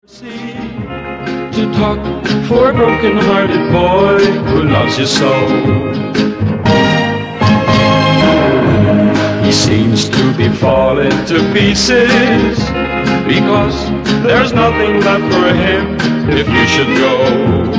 To talk for a broken-hearted boy who loves you so. He seems to be falling to pieces because there's nothing left for him if you should go.